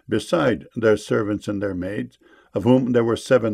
beside their servants and their maids, of whom there were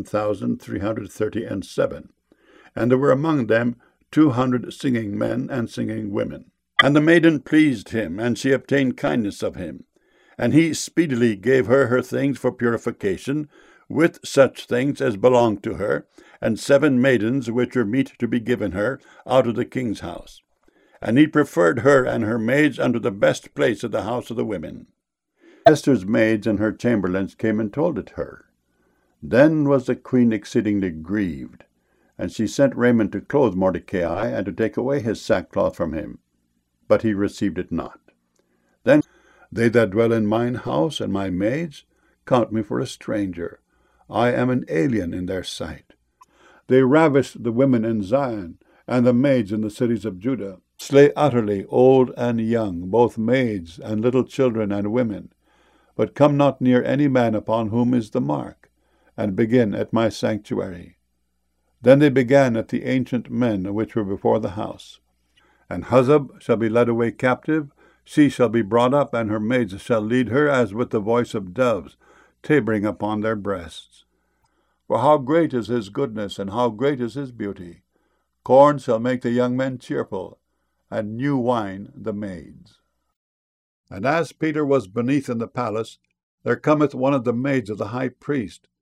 7,337. And there were among them 200 singing men and singing women. And the maiden pleased him, and she obtained kindness of him. And he speedily gave her her things for purification, with such things as belonged to her, and 7 maidens which were meet to be given her out of the king's house. And he preferred her and her maids unto the best place of the house of the women. Esther's maids and her chamberlains came and told it her. Then was the queen exceedingly grieved, and she sent Haman to clothe Mordecai, and to take away his sackcloth from him. But he received it not. Then they that dwell in mine house and my maids count me for a stranger. I am an alien in their sight. They ravished the women in Zion, and the maids in the cities of Judah, slay utterly old and young, both maids and little children and women, but come not near any man upon whom is the mark, and begin at my sanctuary. Then they began at the ancient men which were before the house. And Huzzab shall be led away captive, she shall be brought up, and her maids shall lead her as with the voice of doves, tabering upon their breasts. For how great is his goodness, and how great is his beauty! Corn shall make the young men cheerful, and new wine the maids. And as Peter was beneath in the palace, there cometh one of the maids of the high priest,